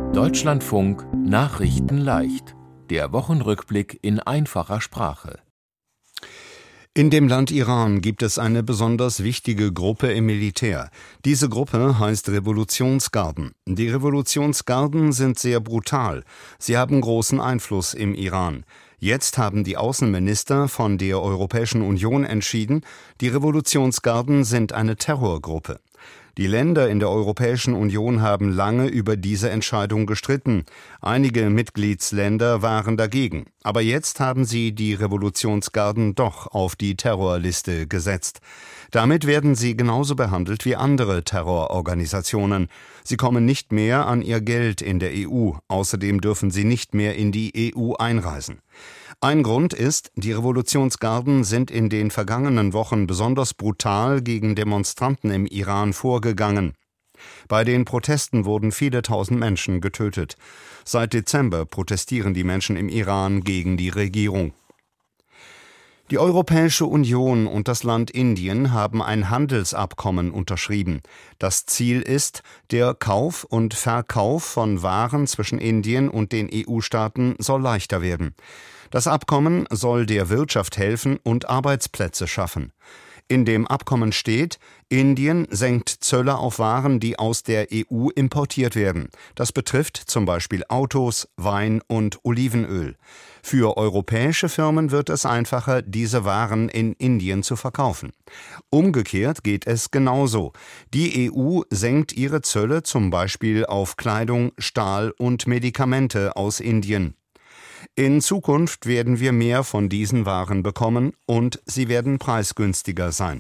Deutschlandfunk Nachrichten leicht. Der Wochenrückblick in einfacher Sprache. In dem Land Iran gibt es eine besonders wichtige Gruppe im Militär. Diese Gruppe heißt Revolutionsgarden. Die Revolutionsgarden sind sehr brutal. Sie haben großen Einfluss im Iran. Jetzt haben die Außenminister von der Europäischen Union entschieden, die Revolutionsgarden sind eine Terrorgruppe. Die Länder in der Europäischen Union haben lange über diese Entscheidung gestritten. Einige Mitgliedsländer waren dagegen. Aber jetzt haben sie die Revolutionsgarden doch auf die Terrorliste gesetzt. Damit werden sie genauso behandelt wie andere Terrororganisationen. Sie kommen nicht mehr an ihr Geld in der EU. Außerdem dürfen sie nicht mehr in die EU einreisen. Ein Grund ist, die Revolutionsgarden sind in den vergangenen Wochen besonders brutal gegen Demonstranten im Iran vorgegangen. Bei den Protesten wurden viele tausend Menschen getötet. Seit Dezember protestieren die Menschen im Iran gegen die Regierung. Die Europäische Union und das Land Indien haben ein Handelsabkommen unterschrieben. Das Ziel ist, der Kauf und Verkauf von Waren zwischen Indien und den EU-Staaten soll leichter werden. Das Abkommen soll der Wirtschaft helfen und Arbeitsplätze schaffen. In dem Abkommen steht, Indien senkt Zölle auf Waren, die aus der EU importiert werden. Das betrifft zum Beispiel Autos, Wein und Olivenöl. Für europäische Firmen wird es einfacher, diese Waren in Indien zu verkaufen. Umgekehrt geht es genauso. Die EU senkt ihre Zölle zum Beispiel auf Kleidung, Stahl und Medikamente aus Indien. In Zukunft werden wir mehr von diesen Waren bekommen und sie werden preisgünstiger sein.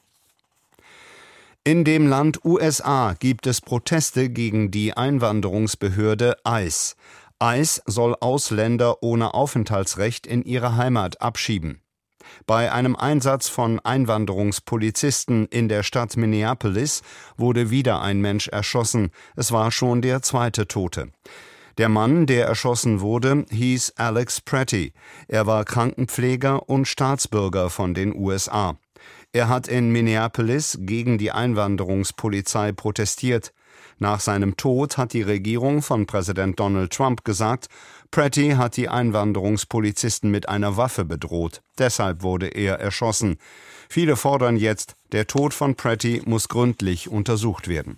In dem Land USA gibt es Proteste gegen die Einwanderungsbehörde ICE. ICE soll Ausländer ohne Aufenthaltsrecht in ihre Heimat abschieben. Bei einem Einsatz von Einwanderungspolizisten in der Stadt Minneapolis wurde wieder ein Mensch erschossen. Es war schon der zweite Tote. Der Mann, der erschossen wurde, hieß Alex Pretty. Er war Krankenpfleger und Staatsbürger von den USA. Er hat in Minneapolis gegen die Einwanderungspolizei protestiert. Nach seinem Tod hat die Regierung von Präsident Donald Trump gesagt, Pretty hat die Einwanderungspolizisten mit einer Waffe bedroht. Deshalb wurde er erschossen. Viele fordern jetzt, der Tod von Pretty muss gründlich untersucht werden.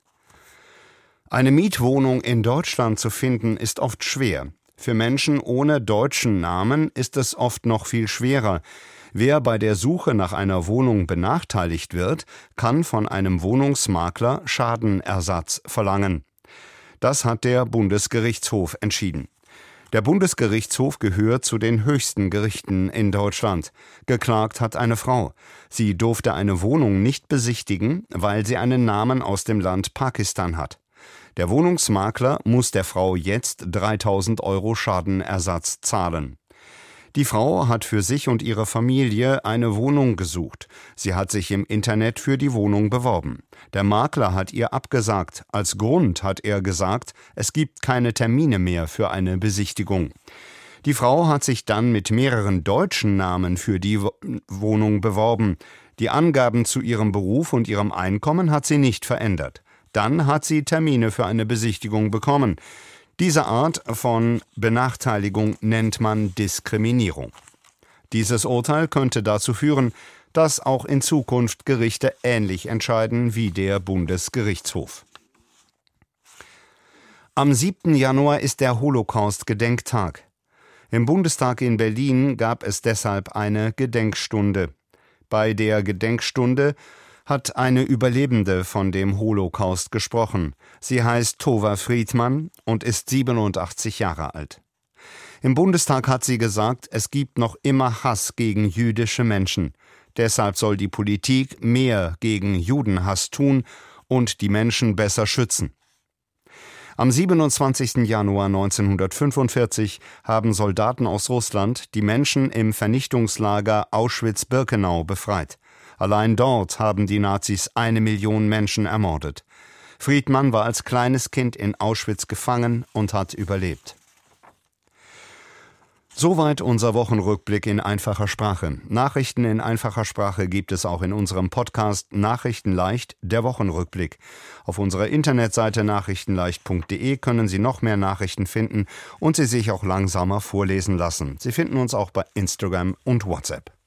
Eine Mietwohnung in Deutschland zu finden, ist oft schwer. Für Menschen ohne deutschen Namen ist es oft noch viel schwerer. Wer bei der Suche nach einer Wohnung benachteiligt wird, kann von einem Wohnungsmakler Schadenersatz verlangen. Das hat der Bundesgerichtshof entschieden. Der Bundesgerichtshof gehört zu den höchsten Gerichten in Deutschland. Geklagt hat eine Frau. Sie durfte eine Wohnung nicht besichtigen, weil sie einen Namen aus dem Land Pakistan hat. Der Wohnungsmakler muss der Frau jetzt 3.000 € Schadenersatz zahlen. Die Frau hat für sich und ihre Familie eine Wohnung gesucht. Sie hat sich im Internet für die Wohnung beworben. Der Makler hat ihr abgesagt. Als Grund hat er gesagt, es gibt keine Termine mehr für eine Besichtigung. Die Frau hat sich dann mit mehreren deutschen Namen für die Wohnung beworben. Die Angaben zu ihrem Beruf und ihrem Einkommen hat sie nicht verändert. Dann hat sie Termine für eine Besichtigung bekommen. Diese Art von Benachteiligung nennt man Diskriminierung. Dieses Urteil könnte dazu führen, dass auch in Zukunft Gerichte ähnlich entscheiden wie der Bundesgerichtshof. Am 7. Januar ist der Holocaust-Gedenktag. Im Bundestag in Berlin gab es deshalb eine Gedenkstunde. Bei der Gedenkstunde hat eine Überlebende von dem Holocaust gesprochen. Sie heißt Tova Friedmann und ist 87 Jahre alt. Im Bundestag hat sie gesagt, es gibt noch immer Hass gegen jüdische Menschen. Deshalb soll die Politik mehr gegen Judenhass tun und die Menschen besser schützen. Am 27. Januar 1945 haben Soldaten aus Russland die Menschen im Vernichtungslager Auschwitz-Birkenau befreit. Allein dort haben die Nazis 1 Million Menschen ermordet. Friedmann war als kleines Kind in Auschwitz gefangen und hat überlebt. Soweit unser Wochenrückblick in einfacher Sprache. Nachrichten in einfacher Sprache gibt es auch in unserem Podcast Nachrichten leicht, der Wochenrückblick. Auf unserer Internetseite nachrichtenleicht.de können Sie noch mehr Nachrichten finden und sie sich auch langsamer vorlesen lassen. Sie finden uns auch bei Instagram und WhatsApp.